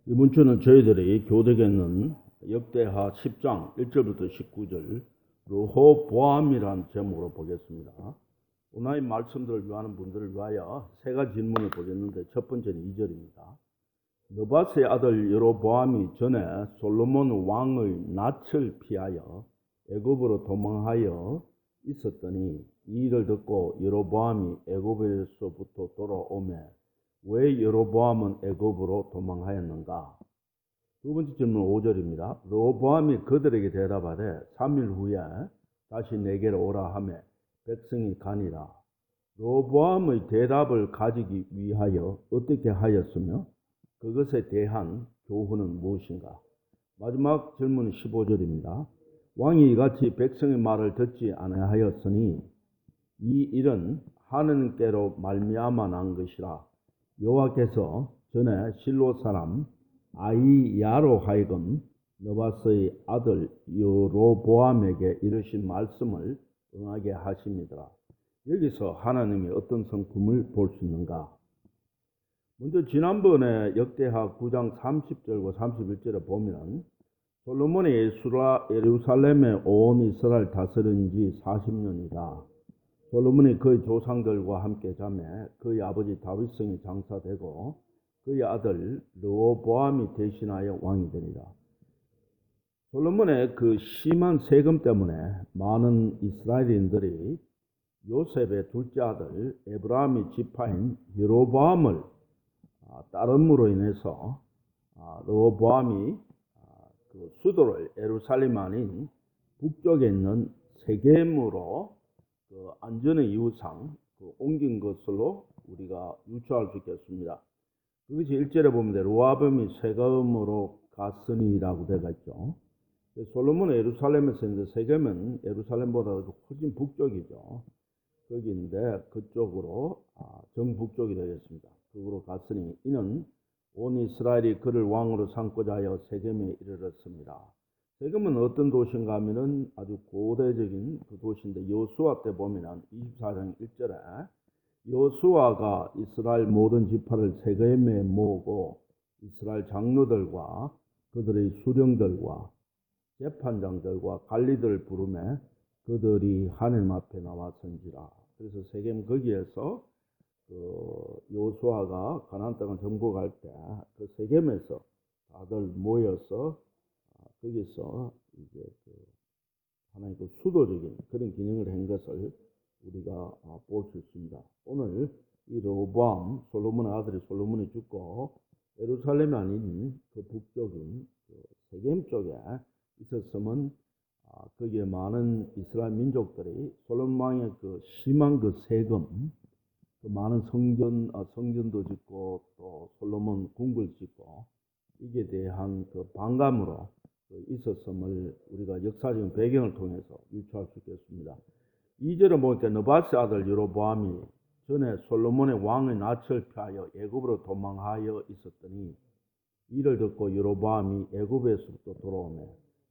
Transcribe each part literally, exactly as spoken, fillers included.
이번 주는 저희들이 교독에 있는 역대하 십 장 일 절부터 십구 절 르호보암이라는 제목으로 보겠습니다. 오늘 말씀들을 위하는 분들을 위하여 세 가지 질문을 보겠는데, 첫 번째는 이 절입니다. 느밧의 아들 여로보암이 전에 솔로몬 왕의 낯을 피하여 애굽으로 도망하여 있었더니 이 일을 듣고 여로보암이 애굽에서부터 돌아오매 왜 여로보암은 애굽으로 도망하였는가? 두 번째 질문 오 절입니다. 르호보암이 그들에게 대답하되 삼 일 후에 다시 내게로 오라 하매 백성이 가니라. 르호보암의 대답을 가지기 위하여 어떻게 하였으며 그것에 대한 교훈은 무엇인가? 마지막 질문은 십오 절입니다. 왕이 이같이 백성의 말을 듣지 아니하였으니 이 일은 하느님께로 말미암아 난 것이라. 여호와께서 전에 실로 사람 아히야로 하여금 느밧의 아들 여로보암에게 이르신 말씀을 응하게 하심이더라. 여기서 하나님이 어떤 성품을 볼 수 있는가? 먼저 지난번에 역대하 구 장 삼십 절과 삼십일 절에 보면 솔로몬이 예루살렘에 온 이스라엘 다스린 지 사십 년이다. 솔로몬이 그의 조상들과 함께 자매 그의 아버지 다윗성이 장사되고 그의 아들 르호보암이 대신하여 왕이 되니라. 솔로몬의 그 심한 세금 때문에 많은 이스라엘인들이 요셉의 둘째 아들 에브라임의 지파인 여로보암을 따름으로 인해서 르호보암이 그 수도를 예루살렘 아닌 북쪽에 있는 세겜으로 그 안전의 이유상 그 옮긴 것으로 우리가 유추할 수 있겠습니다. 그것이 일 절에 보면 르호보암이 세겜으로 갔으니라고 되어 있죠. 솔로몬은 예루살렘에서 있는데 세겜은 예루살렘보다 훨씬 북쪽이죠. 거기인데 그쪽으로 정북쪽이 되겠습니다. 그쪽으로 갔으니 이는 온 이스라엘이 그를 왕으로 삼고자 하여 세겜에 이르렀습니다. 세겜은 어떤 도시인가 하면은 아주 고대적인 그 도시인데 여호수아 때 보면 이십사 장 일 절에 여호수아가 이스라엘 모든 지파를 세겜에 모으고 이스라엘 장로들과 그들의 수령들과 재판장들과 관리들을 부르매 그들이 하나님 앞에 나왔은지라. 그래서 세겜 거기에서 그 여호수아가 가나안 땅을 정복할 때 그 세겜에서 다들 모여서 거기서 이제 그 하나의 그 수도적인 그런 기능을 한 것을 우리가 볼 수 있습니다. 오늘 이 르호보암 솔로몬의 아들이 솔로몬이 죽고 예루살렘이 아닌 그 북쪽인 그 세겜 쪽에 있었으면 거기에 많은 이스라엘 민족들이 솔로몬 왕의 그 심한 그 세금, 그 많은 성전 성전도 짓고 또 솔로몬 궁궐 짓고 이게 대한 그 반감으로 있었음을 우리가 역사적인 배경을 통해서 유추할 수 있겠습니다. 이 절에 보니까 느밧의 아들 여로보암이 전에 솔로몬의 왕의 낯을 피하여 애굽으로 도망하여 있었더니 이를 듣고 여로보암이 애굽에서부터 돌아오매.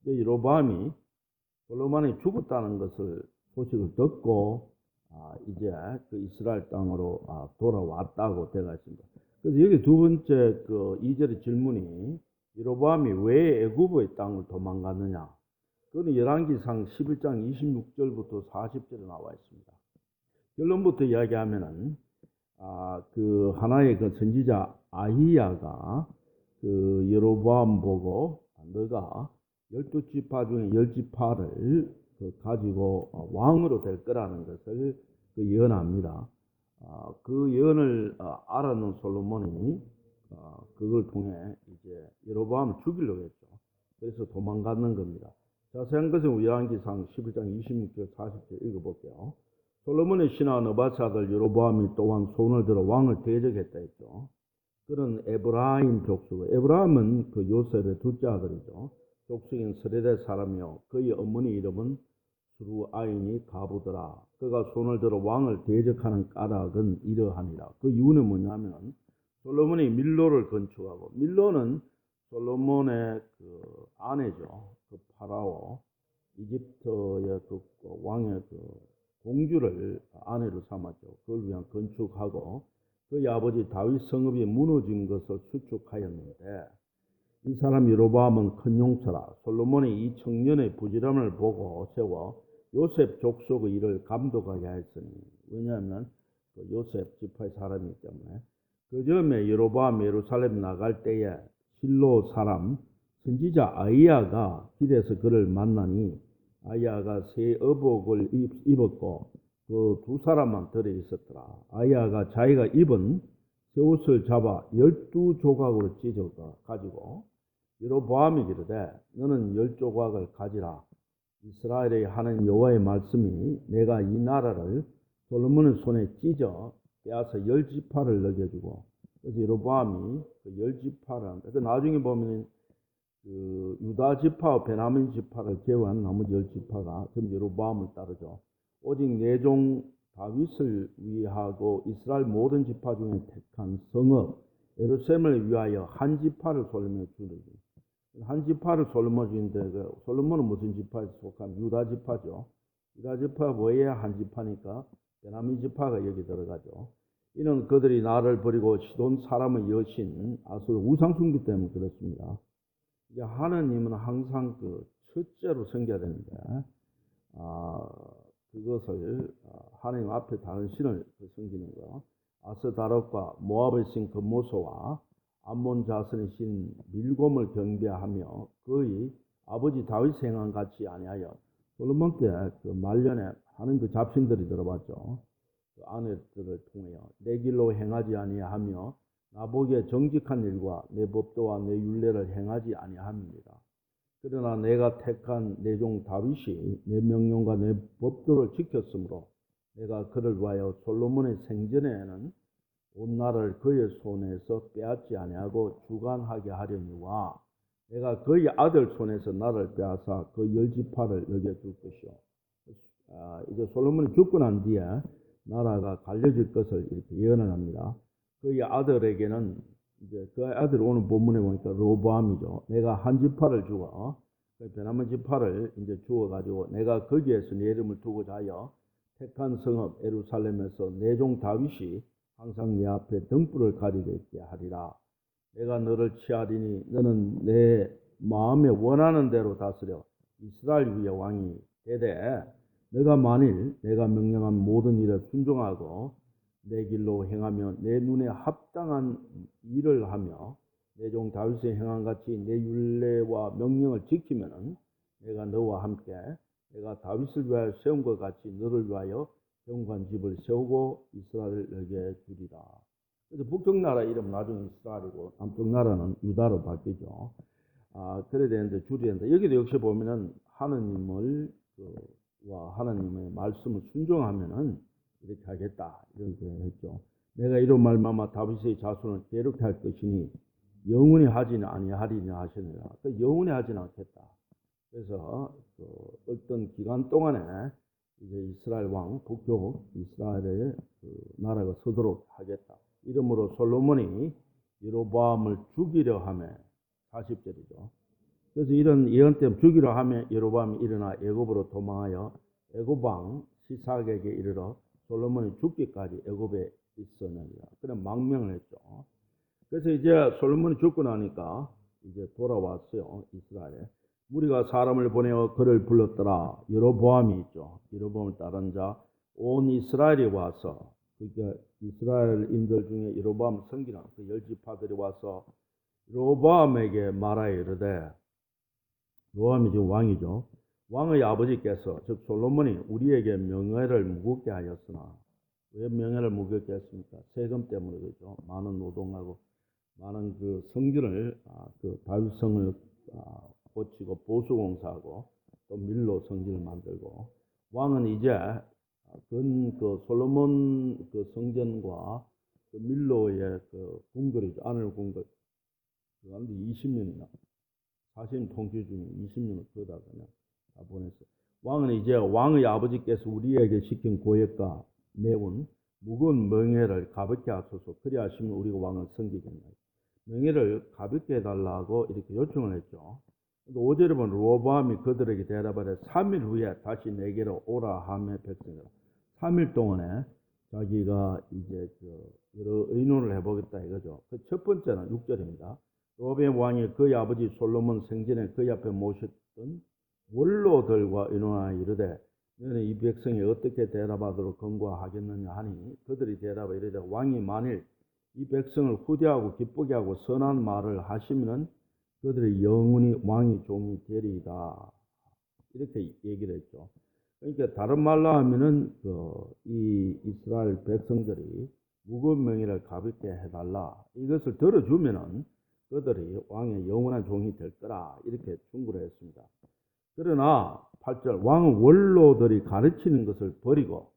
여로보암이 솔로몬이 죽었다는 것을 소식을 듣고 아, 이제 그 이스라엘 땅으로 아, 돌아왔다고 되어 있습니다. 그래서 여기 두 번째 그 이 절의 질문이 여로보암이 왜 애굽의 땅을 도망갔느냐? 그건 열왕기상 십일 장 이십육 절부터 사십 절에 나와 있습니다. 결론부터 이야기하면은 아, 그 하나의 그 선지자 아히야가 그 여로보암 보고 너가 열두 지파 중에 열 지파를 그 가지고 왕으로 될 거라는 것을 그 예언합니다. 아, 그 예언을 알아는 솔로몬이 어, 그걸 통해 이제 여로보암을 죽이려고 했죠. 그래서 도망가는 겁니다. 자세한 것은 열왕기상 십일 장 이십육 절 사십 절 읽어볼게요. 솔로몬의 신하 느밧의 아들 여로보암이 또한 손을 들어 왕을 대적했다 했죠. 그는 에브라임 족속, 에브라임은 그 요셉의 둘째 아들이죠. 족속인 스레데 사람이요 그의 어머니 이름은 수루아인이 가부더라. 그가 손을 들어 왕을 대적하는 까닭은 이러하니라. 그 이유는 뭐냐면 솔로몬이 밀로를 건축하고, 밀로는 솔로몬의 그 아내죠. 그 파라오 이집트의 그 왕의 그 공주를 아내로 삼았죠. 그걸 위한 건축하고 그의 아버지 다윗 성읍이 무너진 것을 수축하였는데 이 사람 여로보암은 큰 용처라. 솔로몬이 이 청년의 부지런을 보고 세워 요셉 족속의 일을 감독하게 하였으니, 왜냐하면 그 요셉 지파의 사람이기 때문에. 그 즈음에 여로보암 예루살렘 나갈 때에 실로 사람 선지자 아이야가 길에서 그를 만나니, 아이야가 새 의복을 입었고 그 두 사람만 들어 있었더라. 아이야가 자기가 입은 새 옷을 잡아 열두 조각으로 찢어 가지고 여로보암이 이르되, 너는 열 조각을 가지라. 이스라엘의 하나님 여호와의 말씀이 내가 이 나라를 솔로몬의 손에 찢어 빼앗아 열 지파를 먹여주고. 그래서 여로보암이 그 열 지파를 한다. 그 나중에 보면 그 유다 지파와 베냐민 지파를 제외한 나머지 열 지파가 전부 여로보암을 따르죠. 오직 내종 다윗을 위하고 이스라엘 모든 지파 중에 택한 성읍 예루살렘을 위하여 한 지파를 솔로몬에 주르니, 한 지파를 솔로몬 주는데, 그 솔로몬은 무슨 지파에 속한? 유다 지파죠. 유다 지파 외에 한 지파니까 베냐민 지파가 여기 들어가죠. 이는 그들이 나를 버리고 시돈 사람의 여신 아수 우상 숭배 때문에 그렇습니다. 이제 하나님은 항상 그 첫째로 섬겨야 되는데, 아, 그것을 하나님 앞에 다른 신을 섬기는 거, 아스다롯과 모압의 신 금모소와 암몬 자손의 신 밀곰을 경배하며 그의 아버지 다윗 행한 같이 아니하여. 솔로몬 때 그 말년에 하는 그 잡신들이 들어봤죠. 그 아내들을 통하여 내 길로 행하지 아니하며 나보기에 정직한 일과 내 법도와 내 율례를 행하지 아니합니다. 그러나 내가 택한 내 종 다윗이 내 명령과 내 법도를 지켰으므로 내가 그를 위하여 솔로몬의 생전에는 온 나라를 그의 손에서 빼앗지 아니하고 주관하게 하려니와, 내가 그의 아들 손에서 나를 빼앗아 그 열 지파를 먹여줄 것이요. 아, 이제 솔로몬이 죽고 난 뒤에 나라가 갈려질 것을 이렇게 예언을 합니다. 그의 아들에게는, 이제 그 아들 오늘 본문에 보니까 로보암이죠. 내가 한 지파를 주어 그 베냐민 지파를 이제 주어 가지고 내가 거기에서 내 이름을 두고자 하여 택한 성읍 예루살렘에서 내 종 다윗이 항상 내 앞에 등불을 가지고 있게 하리라. 내가 너를 취하리니 너는 내 마음에 원하는 대로 다스려 이스라엘 위에 왕이 되되, 내가 만일 내가 명령한 모든 일에 순종하고 내 길로 행하며 내 눈에 합당한 일을 하며 내 종 다윗의 행한 같이 내 율례와 명령을 지키면은 내가 너와 함께 내가 다윗을 위하여 세운 것 같이 너를 위하여 영관 집을 세우고 이스라엘을 너게 주리라. 그래서 북쪽 나라 이름 나중에 이스라엘이고 남쪽 나라는 유다로 바뀌죠. 아, 그래야 되는데 줄여야 되는데, 여기도 역시 보면은 하나님을 그, 와 하나님의 말씀을 순종하면은 이렇게 하겠다 이렇게 했죠. 내가 이런 말마마 다윗의 자손을 괴롭게 할 것이니 영원히 하지는 아니하리냐 하시니라. 그 영원히 하지는 않겠다. 그래서 그 어떤 기간 동안에 이제 이스라엘 왕 북쪽 이스라엘의 그 나라가 서도록 하겠다. 이러므로 솔로몬이 여로보암을 죽이려 하며, 사십 절이죠. 그래서 이런 예언 때문에 죽이려 하며 여로보암이 일어나 애굽으로 도망하여 애굽 왕 시삭에게 이르러 솔로몬이 죽기까지 애굽에 있었느니라. 그런 망명을 했죠. 그래서 이제 솔로몬이 죽고 나니까 이제 돌아왔어요, 이스라엘에. 우리가 사람을 보내어 그를 불렀더라. 여로보암이 있죠. 여로보암을 따른 자 온 이스라엘이 와서, 그러니까 이스라엘인들 중에 여로보암 성기는 그 열 지파들이 와서 여로보암에게 말하여 이르되, 여로보암이 지금 왕이죠. 왕의 아버지께서 즉 솔로몬이 우리에게 명예를 무겁게 하였으나, 왜 명예를 무겁게 했습니까? 세금 때문에 그렇죠. 많은 노동하고 많은 그 성전을 아, 그 다윗성을 아, 고치고 보수공사하고 또 밀로 성전을 만들고, 왕은 이제 그, 그 솔로몬 그 성전과 그 밀로의 그 궁궐이죠. 안을 궁궐 그런데 이십 년이나 사실 통치 중에 이십 년을 그러다 그냥 다 보냈어요. 왕은 이제 왕의 아버지께서 우리에게 시킨 고액과 매운 무거운 명예를 가볍게 하소서. 그리 하시면 우리가 왕을 섬기겠나요? 명예를 가볍게 해달라고 이렇게 요청을 했죠. 오 절에 보면 로보암이 그들에게 대답하되 삼 일 후에 다시 내게로 오라 하며 백성이라. 삼 일 동안에 자기가 이제 그 여러 의논을 해보겠다 이거죠. 그 첫 번째는 육 절입니다. 로베암 왕이 그의 아버지 솔로몬 생전에 그의 앞에 모셨던 원로들과 의논하여 이르되 너는 이 백성이 어떻게 대답하도록 권고하겠느냐 하니 그들이 대답하여 이르되 왕이 만일 이 백성을 후대하고 기쁘게 하고 선한 말을 하시면 그들이 영원히 왕이 종이 되리이다. 이렇게 얘기를 했죠. 그러니까 다른 말로 하면은 그 이 이스라엘 백성들이 무거운 명예를 가볍게 해달라. 이것을 들어주면은 그들이 왕의 영원한 종이 될 거라. 이렇게 충고를 했습니다. 그러나 팔 절 왕은 원로들이 가르치는 것을 버리고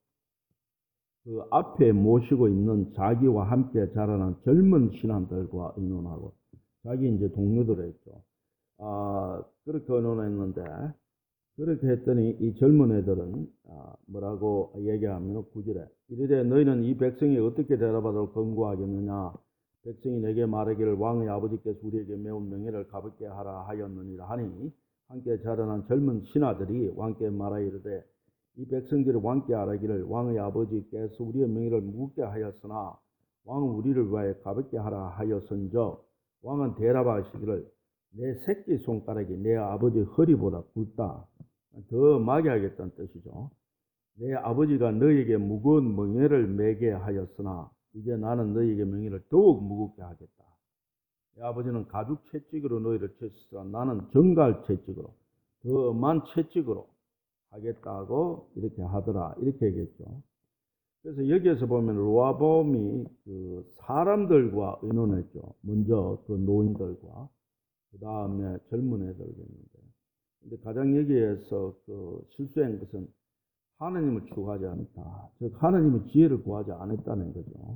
그 앞에 모시고 있는 자기와 함께 자라난 젊은 신하들과 의논하고 자기 이제 동료들 했죠. 아, 그렇게 의논했는데 그렇게 했더니 이 젊은 애들은 아, 뭐라고 얘기하면 구 절에 이르되 너희는 이 백성이 어떻게 대답하도록 권고하겠느냐. 백성이 내게 말하기를 왕의 아버지께서 우리에게 매운 명예를 가볍게 하라 하였느니라 하니 함께 자라난 젊은 신하들이 왕께 말하여 이르되 이 백성들이 왕께 아뢰기를 왕의 아버지께서 우리의 명예를 무겁게 하였으나 왕은 우리를 위하여 가볍게 하라 하였은저 왕은 대답하시기를 내 새끼 손가락이 내 아버지 허리보다 굵다. 더 마게 하겠다는 뜻이죠. 내 아버지가 너에게 무거운 명예를 매게 하였으나 이제 나는 너에게 명예를 더욱 무겁게 하겠다. 내 아버지는 가죽 채찍으로 너희를 쳤으나 나는 정갈 채찍으로 더 엄한 채찍으로 하겠다고 이렇게 하더라. 이렇게 얘기했죠. 그래서 여기에서 보면 로아보암이 그 사람들과 의논했죠. 먼저 그 노인들과 그 다음에 젊은 애들이었는데, 근데 가장 여기에서 그 실수한 것은 하나님을 추구하지 않았다. 즉 하나님의 지혜를 구하지 않았다는 거죠.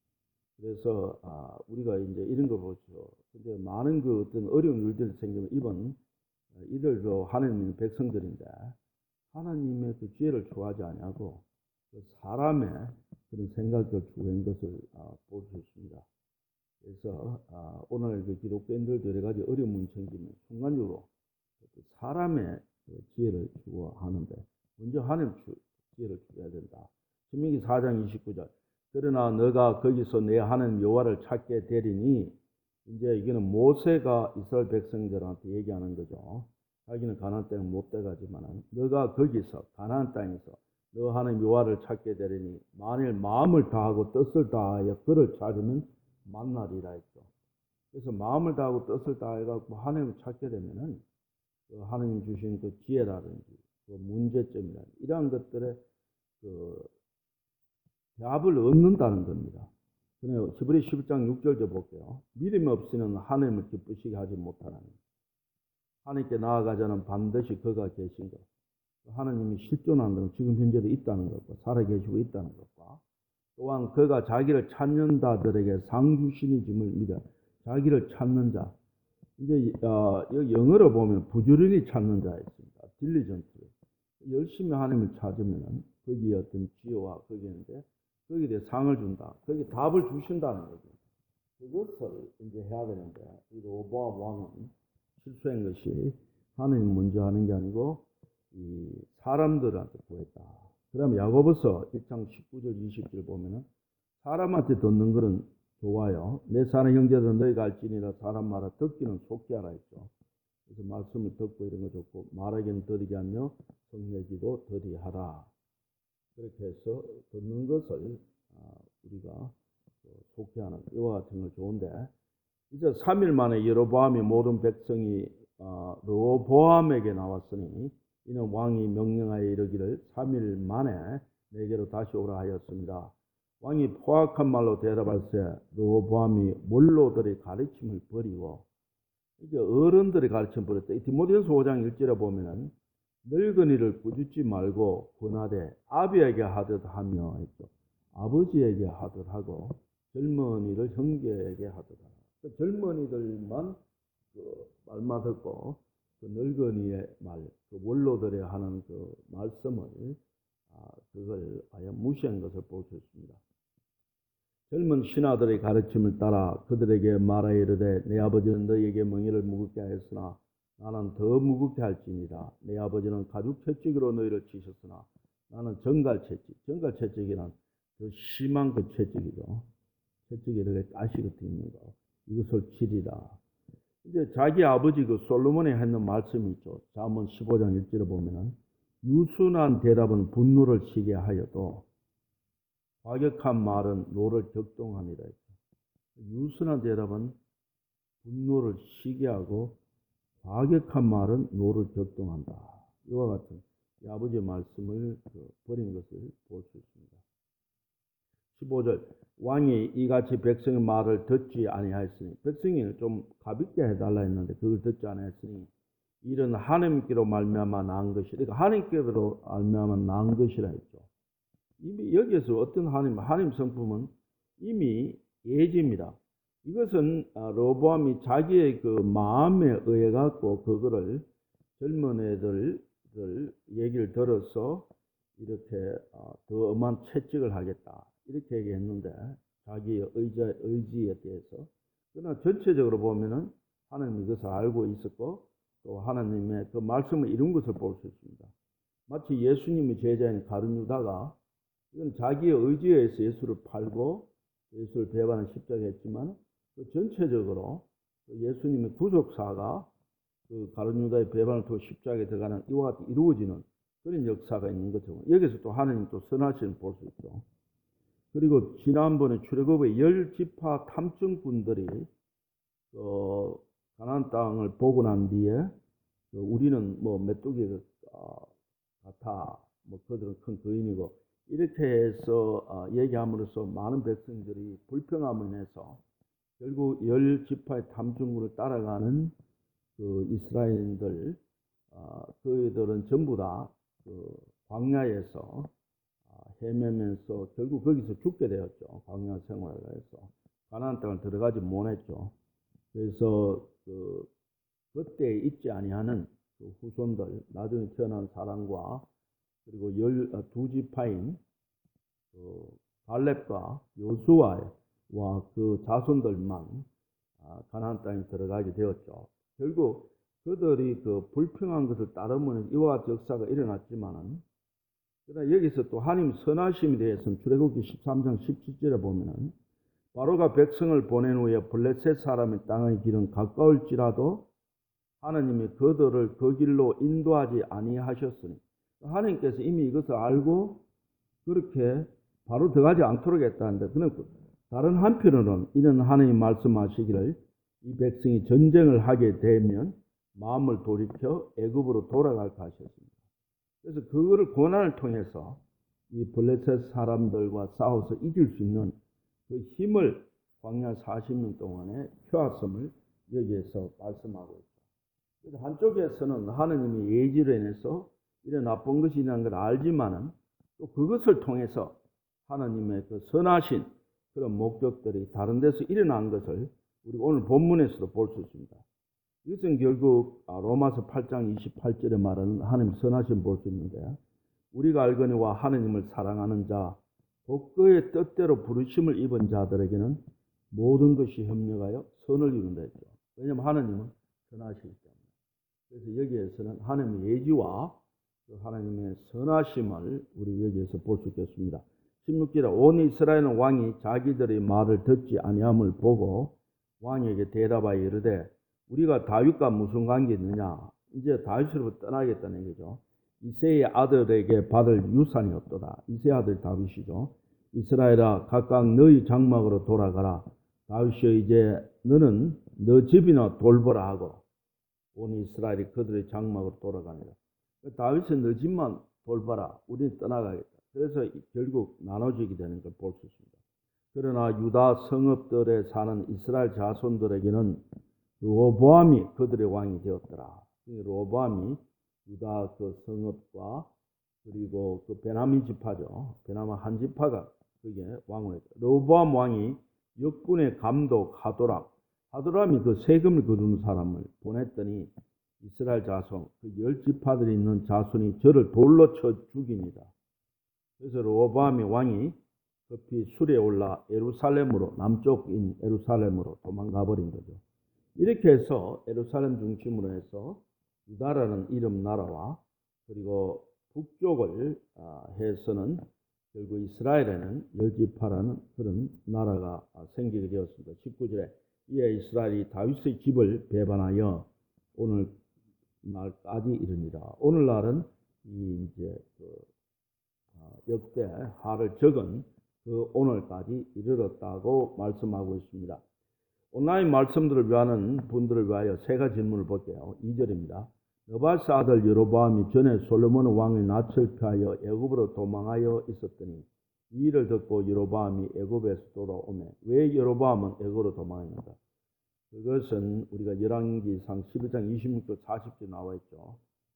그래서 아, 우리가 이제 이런 거 보죠. 근데 많은 그 어떤 어려운 일들이 생기면 이번 이들도 하나님의 백성들인데 하나님의 그 지혜를 추구하지 아니하고 그 사람의 그런 생각을 추구한 것을 아, 볼 수 있습니다. 그래서 아, 오늘 그 기독교인들도 여러 가지 어려움이 생기면 순간적으로 그 사람의 그 지혜를 추구하는데 먼저 하나님 지혜를 추구해야 된다. 신명기 사 장 이십구 절 그러나 너가 거기서 내 하나님 여호와를 찾게 되리니 이제 이거는 모세가 이스라엘 백성들한테 얘기하는 거죠. 자기는 가나안 땅에 못 들어가지만 너가 거기서 가나안 땅에서 너 하나님 여호와를 찾게 되리니 만일 마음을 다하고 뜻을 다하여 그를 찾으면 만나리라 했죠. 그래서 마음을 다하고 뜻을 다해갖고 하나님을 찾게 되면은 그 하나님 주신 그 지혜라든지 그 문제점이라든지 이러한 것들에 그 답을 얻는다는 겁니다. 그래서 히브리 십일 장 육 절도 볼게요. 믿음 없이는 하나님을 기쁘시게 하지 못하나니 하나님께 나아가자는 반드시 그가 계신 것. 하나님이 실존하는 것, 지금 현재도 있다는 것과 살아계시고 있다는 것과 또한 그가 자기를 찾는 자들에게 상 주시니짐을 믿어. 자기를 찾는 자. 이제 어, 여기 영어로 보면 부지런히 찾는 자가 있습니다. 딜리전트. 열심히 하나님을 찾으면 거기에 어떤 지혜와 거기에 있는데 거기에 대해 상을 준다. 거기에 답을 주신다는 거죠. 그것을 이제 해야 되는데 이 로보암 왕은 실수한 것이 하나님 먼저 하는 게 아니고 이 사람들한테 구했다. 그 다음에 야고보서 일 장 십구 절 이십 절 보면은 사람한테 듣는 것은 좋아요. 내 사는 형제들은 너희가 알지니라 사람 말을 듣기는 속히 하라 했죠. 그래서 말씀을 듣고 이런 거 좋고 말하기는 더디게 하며 성내기도 더디하라. 그렇게 해서 듣는 것을 우리가 속히 하는 이와 같은 걸 좋은데 이제 삼 일 만에 여로보암이 모든 백성이 르호보암에게 나왔으니 이는 왕이 명령하여 이르기를 삼 일 만에 내게로 다시 오라 하였습니다. 왕이 포악한 말로 대답할세 르호보암이 원로들의 가르침을 버리고 이게 어른들의 가르침을 버렸다. 이 디모데전서 오 장 일 절에 보면은 늙은이를 꾸짖지 말고 권하되 아비에게 하듯 하며 했죠. 아버지에게 하듯 하고 젊은이를 형제에게 하듯 하라. 그 젊은이들만 그 말만 듣고 그 늙은이의 말, 그 원로들이 하는 그 말씀을 아, 그걸 아예 무시한 것을 볼 수 있습니다. 젊은 신하들의 가르침을 따라 그들에게 말하여 이르되 내 아버지는 너희에게 멍에를 무겁게 하였으나 나는 더 무겁게 할지니라. 내 아버지는 가죽 채찍으로 너희를 치셨으나 나는 정갈 채찍. 정갈 채찍이란 그 심한 그 채찍이죠. 채찍이 이렇게 가시 같은 거. 이것을 치리라. 이제 자기 아버지 그 솔로몬이 했는 말씀이 있죠. 잠언 십오 장 일 절에 보면은 유순한 대답은 분노를 시게 하여도 과격한 말은 노를 격동하니라 했죠. 유순한 대답은 분노를 시게 하고 과격한 말은 노를 격동한다. 이와 같은 이 아버지의 말씀을 버린 것을 볼 수 있습니다. 십오 절 왕이 이같이 백성의 말을 듣지 아니하였으니, 백성이 좀 가볍게 해달라 했는데 그걸 듣지 아니하였으니 이런 하나님께로 말미암아 나은 것이라. 그러니까 하나님께로 말미암아 나은 것이라 했죠. 이미 여기에서 어떤 하나님, 하나님 성품은 이미 예지입니다. 이것은 르호보암이 자기의 그 마음에 의해 갖고 그거를 젊은 애들 얘기를 들어서 이렇게 더 엄한 채찍을 하겠다 이렇게 얘기했는데, 자기의 의지, 의지에 대해서. 그러나 전체적으로 보면은 하나님이 그것을 알고 있었고 또 하나님의 그 말씀을 이룬 것을 볼 수 있습니다. 마치 예수님의 제자인 가룟 유다가 이건 자기의 의지에 의해서 예수를 팔고 예수를 배반한 십자가에 했지만, 그 전체적으로 예수님의 구속사가 그 가룟 유다의 배반을 통해 십자가에 들어가는 이와 같이 이루어지는 그런 역사가 있는 것처럼, 여기서 또 하나님 또 선하심을 볼 수 있죠. 그리고 지난번에 출애굽의 열 지파 탐정꾼들이 어, 가나안 땅을 보고 난 뒤에 우리는 뭐 메뚜기 같아, 뭐 그들은 큰 거인이고 이렇게 해서 얘기함으로써 많은 백성들이 불평함으로 인해서 결국 열 지파의 탐정꾼을 따라가는 그 이스라엘인들, 그들은 전부 다 그 광야에서 헤매면서 결국 거기서 죽게 되었죠. 광야 생활을 해서 가나안 땅을 들어가지 못했죠. 그래서 그 그때 잊지 아니하는 그 후손들, 나중에 태어난 사람과 그리고 열두 지파인 그 갈렙과 여호수아와 그 자손들만 가나안 땅에 들어가게 되었죠. 결국 그들이 그 불평한 것을 따르면 이와 같은 역사가 일어났지만은, 그러나 여기서 또 하나님 선하심에 대해서는 출애굽기 십삼 장 십칠 절에 보면은 바로가 백성을 보낸 후에 블레셋 사람의 땅의 길은 가까울지라도 하나님이 그들을 그 길로 인도하지 아니하셨으니, 하나님께서 이미 이것을 알고 그렇게 바로 들어가지 않도록 했다는데, 다른 한편으로는 이런 하나님 말씀하시기를 이 백성이 전쟁을 하게 되면 마음을 돌이켜 애굽으로 돌아갈까 하셨습니다. 그래서 그거를 고난을 통해서 이 블레셋 사람들과 싸워서 이길 수 있는 그 힘을 광야 사십 년 동안에 펴왔음을 여기에서 말씀하고 있죠. 그래서 한쪽에서는 하나님의 예지로 인해서 이런 나쁜 것이 있는 걸 알지만은 또 그것을 통해서 하나님의 그 선하신 그런 목적들이 다른 데서 일어난 것을 우리 오늘 본문에서도 볼 수 있습니다. 이것은 결국 로마서 팔 장 이십팔 절에 말하는 하나님 선하심 볼 수 있는데, 우리가 알거니와 하나님을 사랑하는 자 곧 그의 뜻대로 부르심을 입은 자들에게는 모든 것이 협력하여 선을 이룬다 했죠. 왜냐하면 하나님은 선하시기 때문에. 그래서 여기에서는 하나님의 예지와 하나님의 선하심을 우리 여기에서 볼 수 있겠습니다. 십육 절에 온 이스라엘은 왕이 자기들의 말을 듣지 아니함을 보고 왕에게 대답하여 이르되 우리가 다윗과 무슨 관계 있느냐. 이제 다윗으로부터 떠나겠다는 얘기죠. 이새의 아들에게 받을 유산이 없도다. 이새의 아들 다윗이죠. 이스라엘아 각각 너희 장막으로 돌아가라. 다윗이여 이제 너는 너 집이나 돌보라 하고 온 이스라엘이 그들의 장막으로 돌아가니라. 다윗은 너 집만 돌봐라. 우리는 떠나가겠다. 그래서 결국 나눠지게 되는 걸 볼 수 있습니다. 그러나 유다 성읍들에 사는 이스라엘 자손들에게는 르호보암이 그들의 왕이 되었더라. 르호보암이 유다 그 성읍과 그리고 그 베냐민 지파죠. 베냐민 한 지파가 그게 왕을 했다. 르호보암 왕이 역군의 감독 하도람, 하도람이 그 세금을 거두는 사람을 보냈더니 이스라엘 자손, 그 열 지파들이 있는 자손이 저를 돌로 쳐 죽이니라. 그래서 르호보암이 왕이 급히 술에 올라 예루살렘으로, 남쪽인 예루살렘으로 도망가 버린 거죠. 이렇게 해서 예루살렘 중심으로 해서 유다라는 이름 나라와 그리고 북쪽을 해서는 결국 이스라엘에는 열 지파라는 그런 나라가 생기게 되었습니다. 십구 절에 이에 이스라엘이 다윗의 집을 배반하여 오늘날까지 이르니라. 오늘날은 이 이제 그 역대 하를 적은 그 오늘까지 이르렀다고 말씀하고 있습니다. 온라인 말씀들을 위하는 분들을 위하여 세 가지 질문을 볼게요. 이 절입니다. 느바스 아들 여로보암이 전에 솔로몬 왕의 낯을 피하여 애굽으로 도망하여 있었더니 이 일을 듣고 여로보암이 애굽에서 돌아오매 왜 여로보암은 애굽으로 도망했는가? 그것은 우리가 열왕기상 십일 장 이십육 절 사십 절 나와 있죠.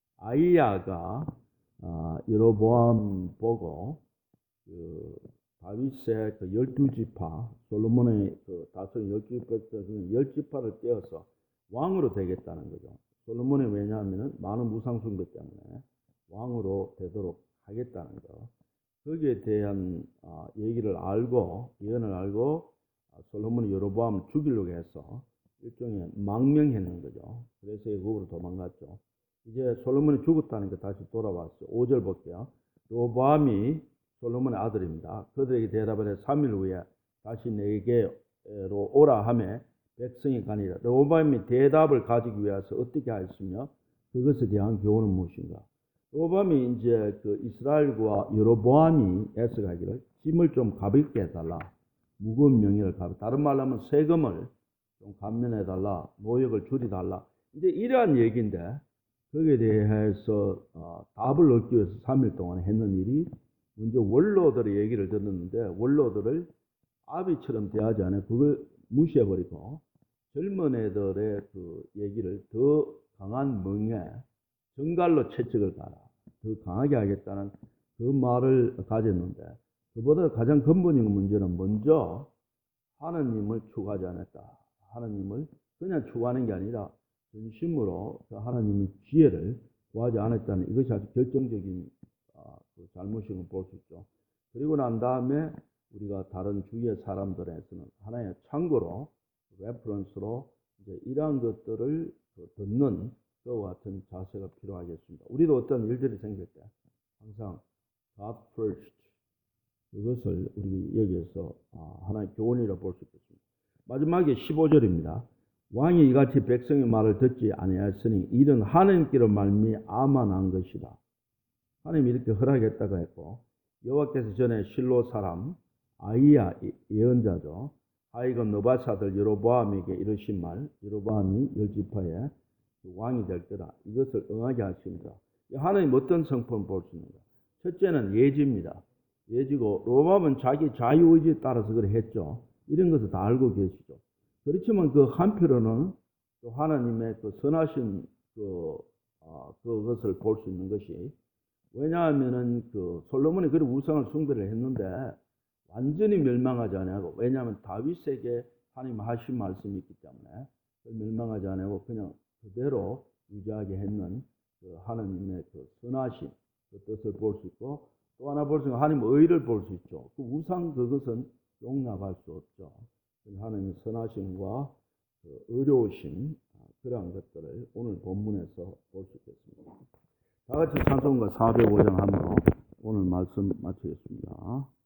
아이야가 아, 여로보암 보고 그 다윗의 그 열두 지파, 솔로몬의 그 다섯 열두 지파 중에 열 지파를 떼어서 왕으로 되겠다는 거죠. 솔로몬이 왜냐하면 많은 무상숭배 때문에 왕으로 되도록 하겠다는 거. 거기에 대한 아, 얘기를 알고, 예언을 알고 아, 솔로몬이 여로보암을 죽이려고 해서 일종의 망명했는 거죠. 그래서 애굽으로 도망갔죠. 이제 솔로몬이 죽었다니까 다시 돌아왔어요. 오 절 볼게요. 여로보암이 솔로몬의 아들입니다. 그들에게 대답을 해 삼 일 후에 다시 내게로 오라 하매 백성이 가니라. 여로보암이 대답을 가지기 위해서 어떻게 하였으며 그것에 대한 교훈은 무엇인가? 여로보암이 이제 그 이스라엘과 여로보암이 애써가기를 짐을 좀 가볍게 해달라. 무거운 명예를 가볍게. 다른 말로 하면 세금을 좀 감면해달라. 노역을 줄이달라. 이제 이러한 얘기인데 거기에 대해서 어, 답을 얻기 위해서 삼 일 동안 했는 일이 먼저 원로들의 얘기를 듣는데 원로들을 아비처럼 대하지 않아 그걸 무시해버리고 젊은 애들의 그 얘기를 더 강한 멍에 정갈로 채찍을 가라. 더 강하게 하겠다는 그 말을 가졌는데 그보다 가장 근본적인 문제는 먼저 하나님을 추구하지 않았다. 하나님을 그냥 추구하는 게 아니라 전심으로 하나님의 지혜를 구하지 않았다는 이것이 아주 결정적인 그 잘못임을 볼 수 있죠. 그리고 난 다음에 우리가 다른 주위의 사람들에서는 하나의 참고로 레퍼런스로 이제 이러한 것들을 듣는 그와 같은 자세가 필요하겠습니다. 우리도 어떤 일들이 생길 때 항상 God first 그것을 우리 여기에서 하나의 교훈이라고 볼 수 있겠습니다. 마지막에 십오 절입니다. 왕이 이같이 백성의 말을 듣지 아니하였으니 이는 하나님께로 말미암아 난 것이다. 하나님이 이렇게 허락했다고 했고 여호와께서 전에 실로 사람 아이야 예언자죠. 하여금 느바스 아들 여로보암에게 이르신 말 여로보암이 열 지파의 왕이 될 거다. 이것을 응하게 하십니다. 하나님 어떤 성품을 볼 수 있는가? 첫째는 예지입니다. 예지고 로밤은 자기 자유의지에 따라서 그래 했죠. 이런 것을 다 알고 계시죠. 그렇지만 그 한편으로는 또 하나님의 그 선하신 그 어, 그것을 볼 수 있는 것이 왜냐하면은 그 솔로몬이 그 우상을 숭배를 했는데 완전히 멸망하지 않고 왜냐하면 다윗에게 하나님 하신 말씀이 있기 때문에 멸망하지 않고 그냥 그대로 유지하게 했는 그 하나님의 그 선하신 그 뜻을 볼 수 있고 또 하나 볼 수 있는 하나님의 의를 볼 수 있죠. 그 우상 그것은 용납할 수 없죠. 하나님의 선하심과 그 의로우심 그러한 것들을 오늘 본문에서 볼 수 있겠습니다. 다 같이 찬송가 사백오 장 함으로 오늘 말씀 마치겠습니다.